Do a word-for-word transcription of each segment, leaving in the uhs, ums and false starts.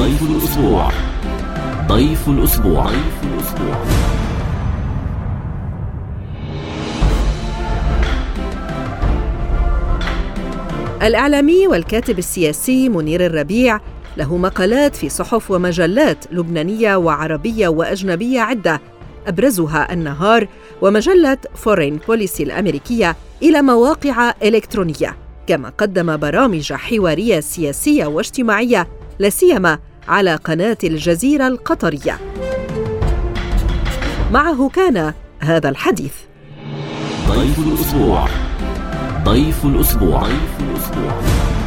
ضيف الأسبوع. ضيف الأسبوع. ضيف الأسبوع. الإعلامي والكاتب السياسي منير الربيع له مقالات في صحف ومجلات لبنانية وعربية وأجنبية عدة، أبرزها النهار ومجلة فورين بوليسي الأمريكية، إلى مواقع إلكترونية، كما قدم برامج حوارية سياسية واجتماعية لا سيما على قناة الجزيرة القطرية. معه كان هذا الحديث. ضيف الأسبوع. ضيف الأسبوع. ضيف الأسبوع.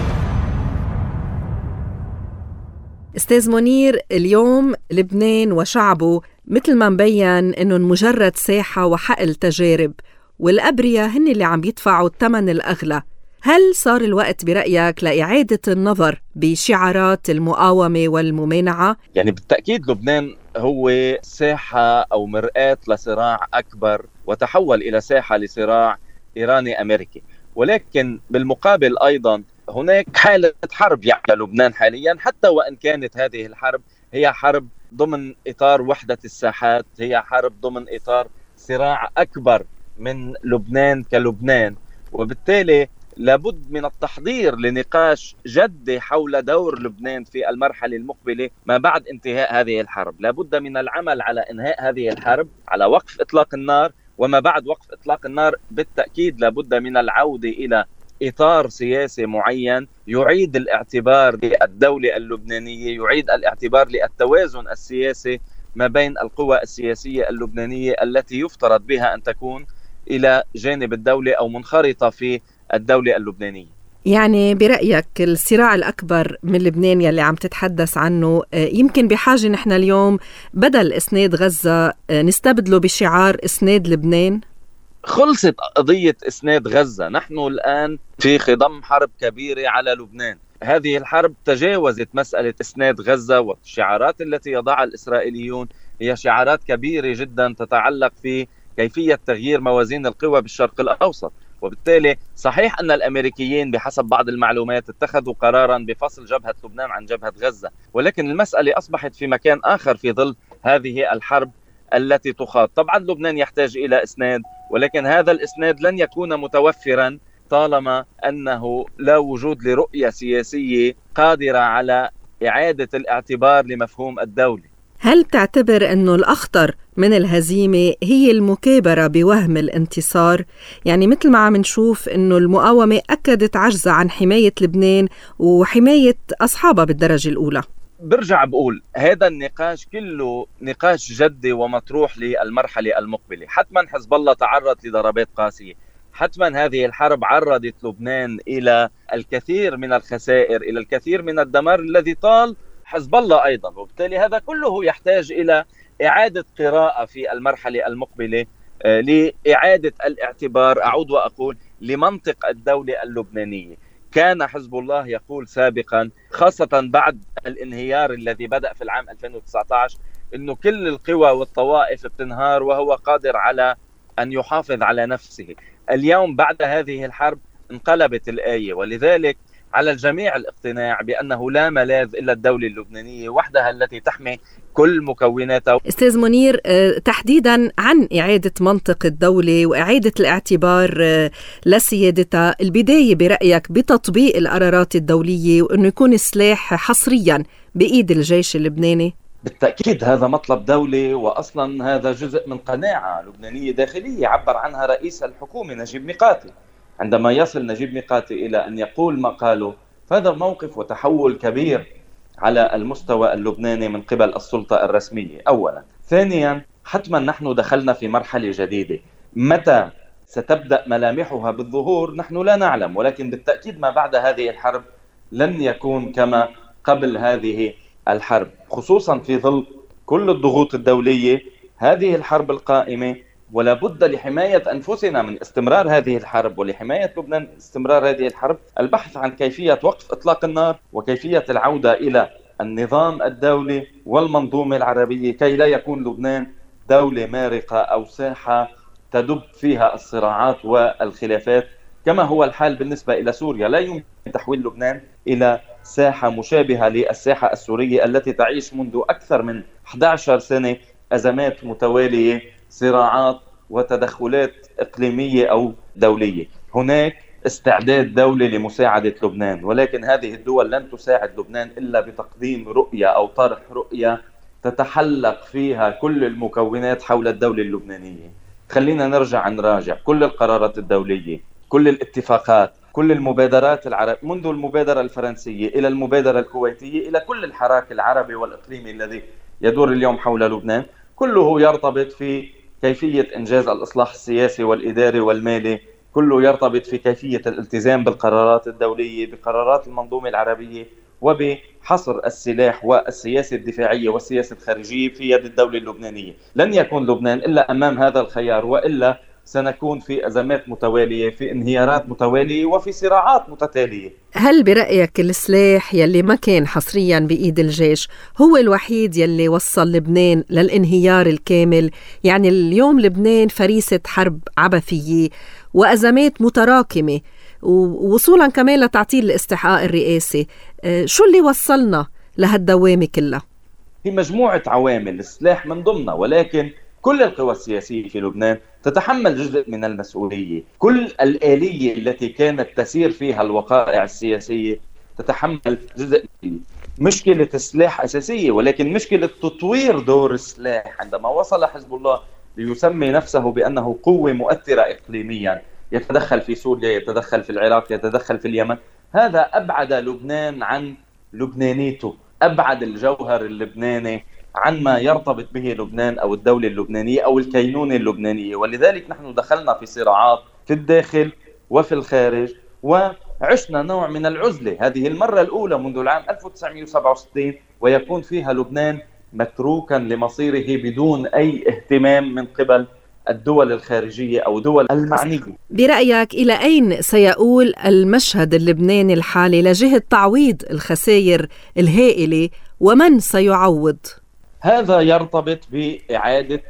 أستاذ منير، اليوم لبنان وشعبه مثل ما مبين إنه مجرد ساحة وحقل تجارب، والأبرياء هن اللي عم يدفعوا الثمن الأغلى. هل صار الوقت برأيك لإعادة النظر بشعارات المقاومة والممانعة؟ يعني بالتأكيد لبنان هو ساحة أو مرآة لصراع أكبر، وتحول إلى ساحة لصراع إيراني أمريكي، ولكن بالمقابل أيضا هناك حالة حرب يعني لبنان حاليا، حتى وإن كانت هذه الحرب هي حرب ضمن إطار وحدة الساحات، هي حرب ضمن إطار صراع أكبر من لبنان كلبنان، وبالتالي لابد من التحضير لنقاش جدي حول دور لبنان في المرحلة المقبلة ما بعد انتهاء هذه الحرب. لابد من العمل على إنهاء هذه الحرب، على وقف إطلاق النار، وما بعد وقف إطلاق النار بالتأكيد لابد من العودة إلى إطار سياسي معين يعيد الاعتبار للدولة اللبنانية، يعيد الاعتبار للتوازن السياسي ما بين القوى السياسية اللبنانية التي يفترض بها أن تكون إلى جانب الدولة أو منخرطة في الدولة اللبنانية. يعني برأيك الصراع الأكبر من لبنان يلي عم تتحدث عنه يمكن بحاجة نحن اليوم بدل إسناد غزة نستبدله بشعار إسناد لبنان؟ خلصت قضية إسناد غزة، نحن الآن في خضم حرب كبيرة على لبنان. هذه الحرب تجاوزت مسألة إسناد غزة، والشعارات التي يضعها الإسرائيليون هي شعارات كبيرة جدا تتعلق في كيفية تغيير موازين القوى بالشرق الأوسط. وبالتالي صحيح أن الأمريكيين بحسب بعض المعلومات اتخذوا قرارا بفصل جبهة لبنان عن جبهة غزة، ولكن المسألة أصبحت في مكان آخر في ظل هذه الحرب التي تخاض. طبعا لبنان يحتاج إلى إسناد، ولكن هذا الإسناد لن يكون متوفرا طالما أنه لا وجود لرؤية سياسية قادرة على إعادة الاعتبار لمفهوم الدولة. هل تعتبر أنه الأخطر من الهزيمة هي المكابرة بوهم الانتصار؟ يعني مثل ما عم نشوف أنه المقاومة أكدت عجزها عن حماية لبنان وحماية أصحابها بالدرجة الأولى. برجع بقول هذا النقاش كله نقاش جدي ومطروح للمرحلة المقبلة. حتما حزب الله تعرض لضربات قاسية، حتما هذه الحرب عرضت لبنان إلى الكثير من الخسائر، إلى الكثير من الدمار الذي طال حزب الله أيضا، وبالتالي هذا كله يحتاج إلى إعادة قراءة في المرحلة المقبلة لإعادة الاعتبار، أعود وأقول، لمنطق الدولة اللبنانية. كان حزب الله يقول سابقا خاصة بعد الانهيار الذي بدأ في العام ألفين وتسعة عشر أنه كل القوى والطوائف بتنهار وهو قادر على أن يحافظ على نفسه. اليوم بعد هذه الحرب انقلبت الآية، ولذلك على الجميع الاقتناع بأنه لا ملاذ إلا الدولة اللبنانية وحدها التي تحمي كل مكوناتها. أستاذ منير، تحديدا عن إعادة منطق الدولة وإعادة الاعتبار لسيادتها، البداية برأيك بتطبيق القرارات الدولية وأنه يكون السلاح حصريا بإيد الجيش اللبناني؟ بالتأكيد هذا مطلب دولي، وأصلا هذا جزء من قناعة لبنانية داخلية عبر عنها رئيس الحكومة نجيب ميقاتي. عندما يصل نجيب ميقاتي إلى أن يقول ما قاله، فهذا موقف وتحول كبير على المستوى اللبناني من قبل السلطة الرسمية أولا. ثانيا، حتما نحن دخلنا في مرحلة جديدة، متى ستبدأ ملامحها بالظهور نحن لا نعلم، ولكن بالتأكيد ما بعد هذه الحرب لن يكون كما قبل هذه الحرب، خصوصا في ظل كل الضغوط الدولية. هذه الحرب القائمة، ولا بد لحماية أنفسنا من استمرار هذه الحرب ولحماية لبنان استمرار هذه الحرب البحث عن كيفية وقف إطلاق النار وكيفية العودة إلى النظام الدولي والمنظومة العربية، كي لا يكون لبنان دولة مارقة أو ساحة تدب فيها الصراعات والخلافات كما هو الحال بالنسبة إلى سوريا. لا يمكن تحويل لبنان إلى ساحة مشابهة للساحة السورية التي تعيش منذ أكثر من أحد عشر سنة أزمات متوالية، صراعات وتدخلات إقليمية أو دولية. هناك استعداد دولي لمساعدة لبنان، ولكن هذه الدول لن تساعد لبنان إلا بتقديم رؤية أو طرح رؤية تتحلق فيها كل المكونات حول الدولة اللبنانية. خلينا نرجع نراجع كل القرارات الدولية، كل الاتفاقات، كل المبادرات العرب، منذ المبادرة الفرنسية إلى المبادرة الكويتية إلى كل الحراك العربي والإقليمي الذي يدور اليوم حول لبنان، كله يرتبط في كيفية إنجاز الإصلاح السياسي والإداري والمالي، كله يرتبط في كيفية الالتزام بالقرارات الدولية، بقرارات المنظومة العربية، وبحصر السلاح والسياسة الدفاعية والسياسة الخارجية في يد الدولة اللبنانية. لن يكون لبنان إلا أمام هذا الخيار، وإلا سنكون في أزمات متوالية، في انهيارات متوالية، وفي صراعات متتالية. هل برأيك السلاح يلي ما كان حصريا بإيد الجيش هو الوحيد يلي وصل لبنان للانهيار الكامل؟ يعني اليوم لبنان فريسة حرب عبثية وأزمات متراكمة، ووصولا كمان لتعطيل الاستحقاق الرئاسي. شو اللي وصلنا لهالدوامة كلها؟ في مجموعة عوامل، السلاح من ضمنها، ولكن كل القوى السياسية في لبنان تتحمل جزء من المسؤولية. كل الآلية التي كانت تسير فيها الوقائع السياسية تتحمل جزء منه. مشكلة السلاح أساسية، ولكن مشكلة تطوير دور السلاح عندما وصل حزب الله ليسمي نفسه بأنه قوة مؤثرة إقليميا، يتدخل في سوريا، يتدخل في العراق، يتدخل في اليمن، هذا أبعد لبنان عن لبنانيته، أبعد الجوهر اللبناني عن ما يرتبط به لبنان أو الدولة اللبنانية أو الكينونة اللبنانية. ولذلك نحن دخلنا في صراعات في الداخل وفي الخارج، وعشنا نوع من العزلة. هذه المرة الأولى منذ العام ألف وتسعمائة وسبعة وستين ويكون فيها لبنان متروكا لمصيره بدون أي اهتمام من قبل الدول الخارجية أو دول المعنية. برأيك إلى أين سيؤول المشهد اللبناني الحالي لجهة تعويض الخسائر الهائلة، ومن سيعوض؟ هذا يرتبط بإعادة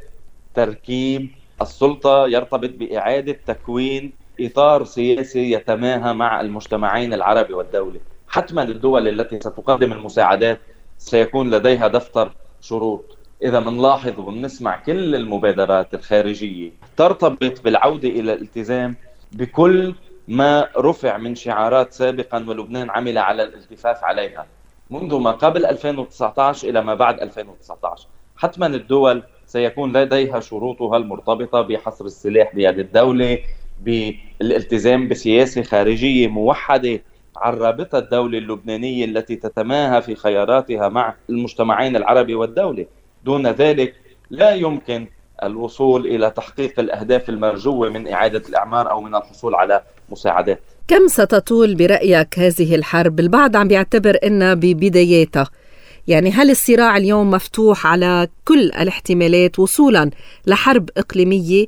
تركيب السلطة، يرتبط بإعادة تكوين إطار سياسي يتماهى مع المجتمعين العربي والدولة. حتما الدول التي ستقدم المساعدات سيكون لديها دفتر شروط. إذا منلاحظ وبنسمع كل المبادرات الخارجية ترتبط بالعودة إلى الالتزام بكل ما رفع من شعارات سابقا ولبنان عمل على الالتفاف عليها منذ ما قبل ألفين وتسعة عشر إلى ما بعد ألفين وتسعة عشر. حتما الدول سيكون لديها شروطها المرتبطة بحصر السلاح بيد الدولة، بالالتزام بسياسة خارجية موحدة عربتها الدولة اللبنانية التي تتماهى في خياراتها مع المجتمعين العربي والدولة. دون ذلك لا يمكن الوصول إلى تحقيق الأهداف المرجوة من إعادة الإعمار أو من الحصول على مساعدات. كم ستطول برأيك هذه الحرب؟ البعض عم بيعتبر إنها ببداياتها، يعني هل الصراع اليوم مفتوح على كل الاحتمالات وصولا لحرب إقليمية؟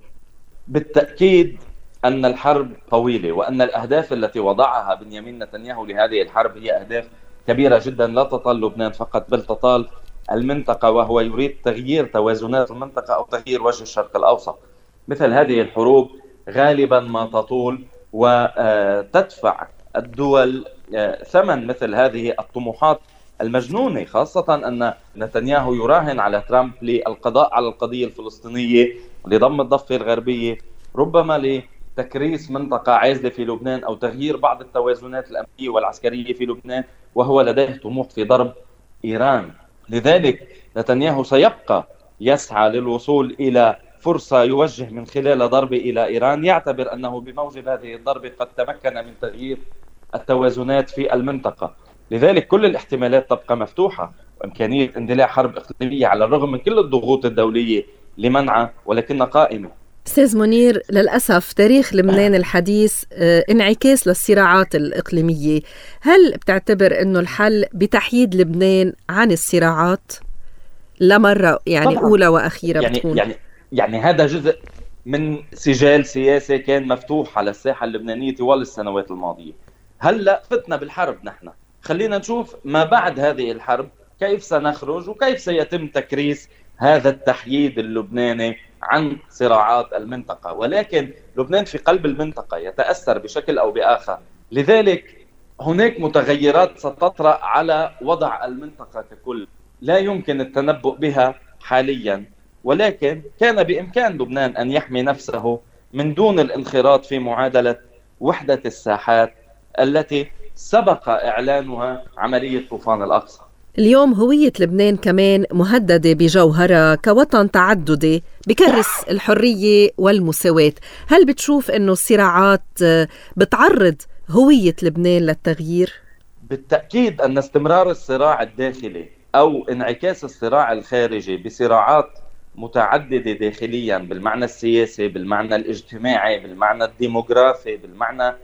بالتأكيد أن الحرب طويلة، وأن الأهداف التي وضعها بنيامين نتنياهو لهذه الحرب هي أهداف كبيرة جدا، لا تطال لبنان فقط بل تطال المنطقة، وهو يريد تغيير توازنات المنطقة أو تغيير وجه الشرق الأوسط. مثل هذه الحروب غالبا ما تطول وتدفع الدول ثمن مثل هذه الطموحات المجنونة، خاصة أن نتنياهو يراهن على ترامب للقضاء على القضية الفلسطينية، لضم الضفة الغربية، ربما لتكريس منطقة عازلة في لبنان أو تغيير بعض التوازنات الأمنية والعسكرية في لبنان، وهو لديه طموح في ضرب إيران. لذلك نتنياهو سيبقى يسعى للوصول إلى فرصة يوجه من خلال ضرب إلى إيران، يعتبر أنه بموجب هذه الضربة قد تمكن من تغيير التوازنات في المنطقة. لذلك كل الاحتمالات تبقى مفتوحة، وإمكانية اندلاع حرب إقليمية على الرغم من كل الضغوط الدولية لمنعها ولكنها قائمة. أستاذ منير، للأسف تاريخ لبنان الحديث انعكاس للصراعات الإقليمية. هل بتعتبر أنه الحل بتحييد لبنان عن الصراعات لمرة يعني طبعاً أولى وأخيرة يعني بتكون؟ يعني يعني هذا جزء من سجال سياسي كان مفتوح على الساحة اللبنانية طوال السنوات الماضية. هلأ فتنا بالحرب، نحن خلينا نشوف ما بعد هذه الحرب كيف سنخرج وكيف سيتم تكريس هذا التحييد اللبناني عن صراعات المنطقة. ولكن لبنان في قلب المنطقة يتأثر بشكل أو بآخر، لذلك هناك متغيرات ستطرأ على وضع المنطقة ككل لا يمكن التنبؤ بها حاليا، ولكن كان بإمكان لبنان أن يحمي نفسه من دون الانخراط في معادلة وحدة الساحات التي سبق إعلانها عملية طوفان الأقصى. اليوم هوية لبنان كمان مهددة بجوهرها كوطن تعددي بكرس الحرية والمساواة. هل بتشوف أنه الصراعات بتعرض هوية لبنان للتغيير؟ بالتأكيد أن استمرار الصراع الداخلي أو انعكاس الصراع الخارجي بصراعات متعددة داخليا بالمعنى السياسي، بالمعنى الاجتماعي، بالمعنى الديموغرافي، بالمعنى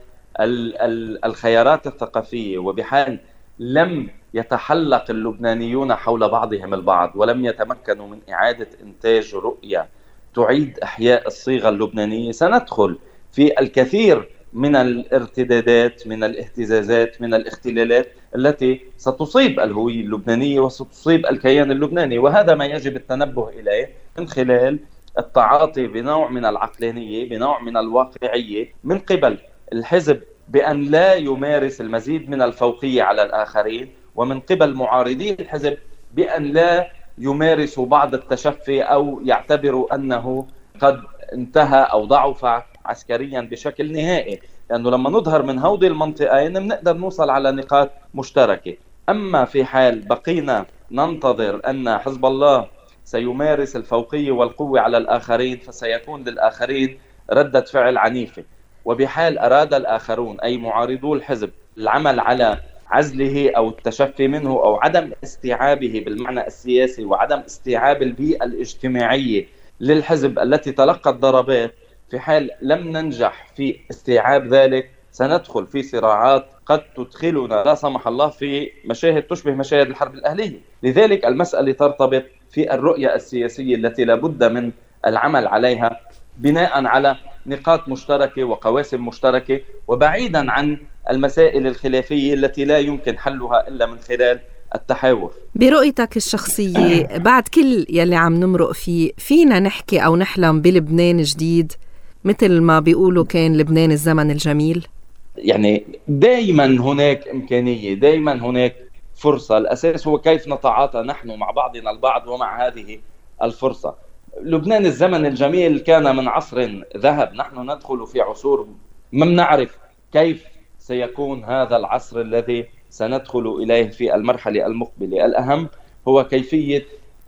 الخيارات الثقافية، وبحال لم يتحلق اللبنانيون حول بعضهم البعض ولم يتمكنوا من إعادة إنتاج رؤية تعيد إحياء الصيغة اللبنانية، سندخل في الكثير من الارتدادات، من الاهتزازات، من الاختلالات التي ستصيب الهوية اللبنانية وستصيب الكيان اللبناني. وهذا ما يجب التنبه إليه من خلال التعاطي بنوع من العقلانية، بنوع من الواقعية من قبل الحزب بأن لا يمارس المزيد من الفوقية على الآخرين، ومن قبل معارضي الحزب بأن لا يمارسوا بعض التشفي أو يعتبروا أنه قد انتهى أو ضعف عسكريا بشكل نهائي، لأنه لما نظهر من هودي المنطقين بنقدر نوصل على نقاط مشتركة. أما في حال بقينا ننتظر أن حزب الله سيمارس الفوقية والقوة على الآخرين فسيكون للآخرين ردة فعل عنيفة. وبحال أراد الآخرون أي معارضو الحزب العمل على عزله أو التشفي منه أو عدم استيعابه بالمعنى السياسي وعدم استيعاب البيئة الاجتماعية للحزب التي تلقت ضربات، في حال لم ننجح في استيعاب ذلك سندخل في صراعات قد تدخلنا لا سمح الله في مشاهد تشبه مشاهد الحرب الأهلية. لذلك المسألة ترتبط في الرؤية السياسية التي لابد من العمل عليها بناء على نقاط مشتركة وقواسم مشتركة، وبعيدا عن المسائل الخلافية التي لا يمكن حلها إلا من خلال التحاور. برؤيتك الشخصية بعد كل يلي عم نمرق فيه، فينا نحكي أو نحلم بلبنان جديد مثل ما بيقولوا كان لبنان الزمن الجميل؟ يعني دائما هناك إمكانية، دائما هناك فرصة. الأساس هو كيف نتعاطى نحن مع بعضنا البعض ومع هذه الفرصة. لبنان الزمن الجميل كان من عصر ذهب، نحن ندخل في عصور ما نعرف كيف سيكون هذا العصر الذي سندخل إليه في المرحلة المقبلة. الأهم هو كيفية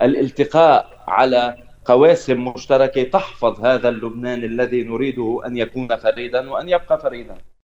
الالتقاء على قواسم مشتركة تحفظ هذا اللبنان الذي نريده أن يكون فريدا وأن يبقى فريدا.